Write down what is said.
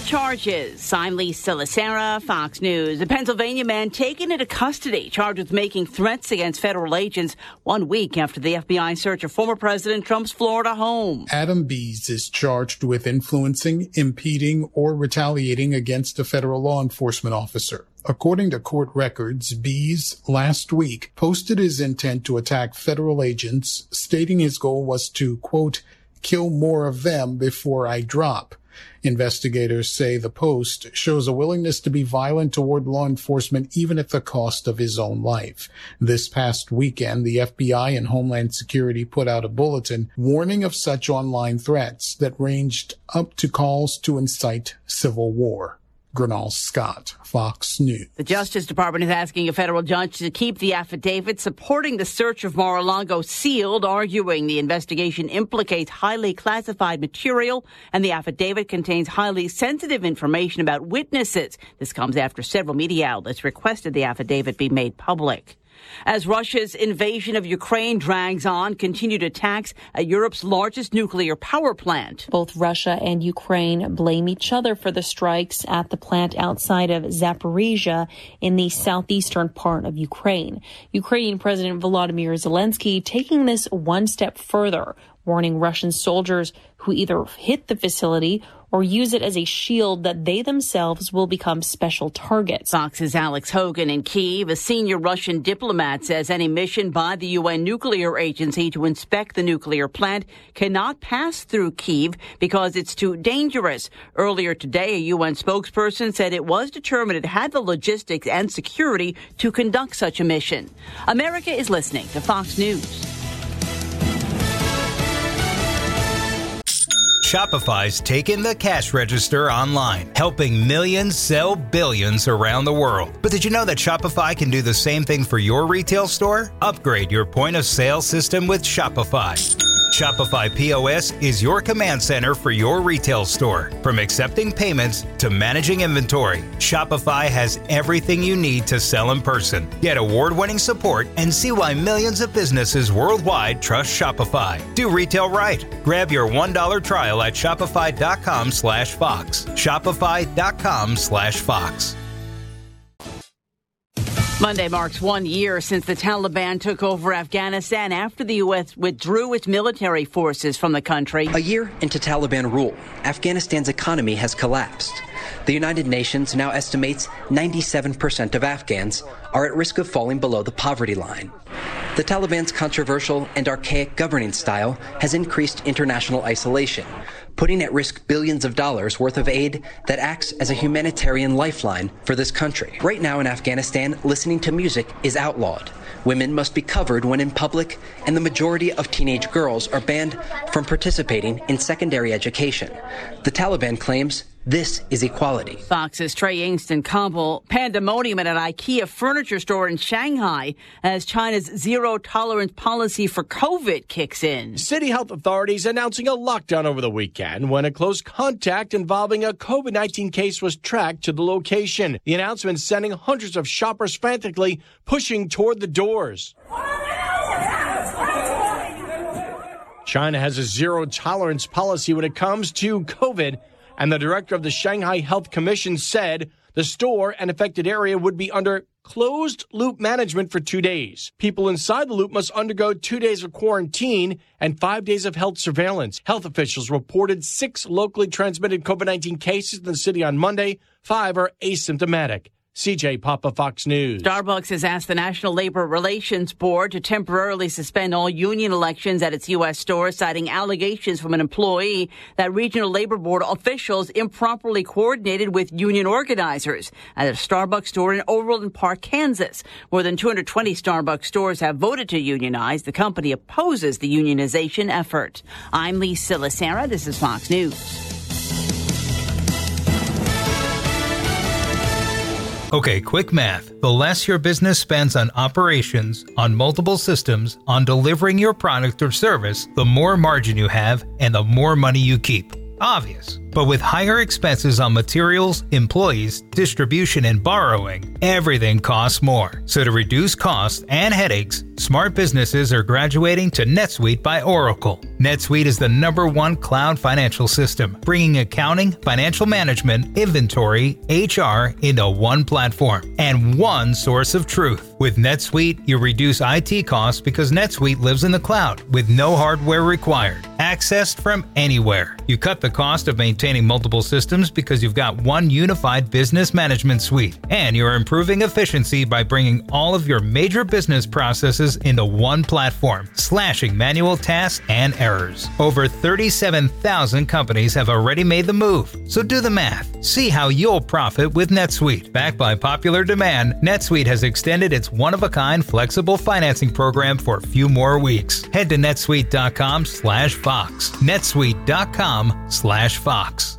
charges. I'm Lisa Lacera, Fox News. A Pennsylvania man taken into custody, charged with making threats against federal agents 1 week after the FBI search of former President Trump's Florida home. Adam Bees is charged with influencing, impeding, or retaliating against a federal law enforcement officer. According to court records, Bees last week posted his intent to attack federal agents, stating his goal was to, quote, kill more of them before I drop. Investigators say the post shows a willingness to be violent toward law enforcement even at the cost of his own life. This past weekend, the FBI and Homeland Security put out a bulletin warning of such online threats that ranged up to calls to incite civil war. Gernal Scott, Fox News. The Justice Department is asking a federal judge to keep the affidavit supporting the search of Mar-a-Lago sealed, arguing the investigation implicates highly classified material and the affidavit contains highly sensitive information about witnesses. This comes after several media outlets requested the affidavit be made public. As Russia's invasion of Ukraine drags on, continued attacks at Europe's largest nuclear power plant. Both Russia and Ukraine blame each other for the strikes at the plant outside of Zaporizhia in the southeastern part of Ukraine. Ukrainian President Volodymyr Zelensky taking this one step further, warning Russian soldiers who either hit the facility or use it as a shield that they themselves will become special targets. Fox's Alex Hogan in Kyiv. A senior Russian diplomat says any mission by the UN nuclear agency to inspect the nuclear plant cannot pass through Kyiv because it's too dangerous. Earlier today, a UN spokesperson said it was determined it had the logistics and security to conduct such a mission. America is listening to Fox News. Shopify's taken the cash register online, helping millions sell billions around the world. But did you know that Shopify can do the same thing for your retail store? Upgrade your point of sale system with Shopify. Shopify POS is your command center for your retail store. From accepting payments to managing inventory, Shopify has everything you need to sell in person. Get award-winning support and see why millions of businesses worldwide trust Shopify. Do retail right. Grab your $1 trial at shopify.com/Fox. Shopify.com/Fox. Monday marks 1 year since the Taliban took over Afghanistan after the U.S. withdrew its military forces from the country. A year into Taliban rule, Afghanistan's economy has collapsed. The United Nations now estimates 97% of Afghans are at risk of falling below the poverty line. The Taliban's controversial and archaic governing style has increased international isolation, putting at risk billions of dollars worth of aid that acts as a humanitarian lifeline for this country. Right now in Afghanistan, listening to music is outlawed. Women must be covered when in public, and the majority of teenage girls are banned from participating in secondary education. The Taliban claims this is equality. Fox's Trey Yingst in Kabul. Pandemonium at an IKEA furniture store in Shanghai as China's zero-tolerance policy for COVID kicks in. City health authorities announcing a lockdown over the weekend when a close contact involving a COVID-19 case was tracked to the location. The announcement sending hundreds of shoppers frantically pushing toward the doors. China has a zero-tolerance policy when it comes to COVID, and the director of the Shanghai Health Commission said the store and affected area would be under closed-loop management for 2 days. People inside the loop must undergo 2 days of quarantine and 5 days of health surveillance. Health officials reported 6 locally transmitted COVID-19 cases in the city on Monday. 5 are asymptomatic. CJ Papa, Fox News. Starbucks has asked the National Labor Relations Board to temporarily suspend all union elections at its U.S. stores, citing allegations from an employee that regional labor board officials improperly coordinated with union organizers at a Starbucks store in Overland Park, Kansas. More than 220 Starbucks stores have voted to unionize. The company opposes the unionization effort. I'm Lisa Lacera. This is Fox News. Okay, quick math. The less your business spends on operations, on multiple systems, on delivering your product or service, the more margin you have and the more money you keep. Obvious. But with higher expenses on materials, employees, distribution, and borrowing, everything costs more. So to reduce costs and headaches, smart businesses are graduating to NetSuite by Oracle. NetSuite is the #1 cloud financial system, bringing accounting, financial management, inventory, HR into one platform and one source of truth. With NetSuite, you reduce IT costs because NetSuite lives in the cloud with no hardware required, accessed from anywhere. You cut the cost of maintaining multiple systems because you've got one unified business management suite, and you're improving efficiency by bringing all of your major business processes into one platform, slashing manual tasks and errors. Over 37,000 companies have already made the move, so do the math. See how you'll profit with NetSuite. Backed by popular demand, NetSuite has extended its one-of-a-kind flexible financing program for a few more weeks. Head to netsuite.com/Fox. netsuite.com/Fox.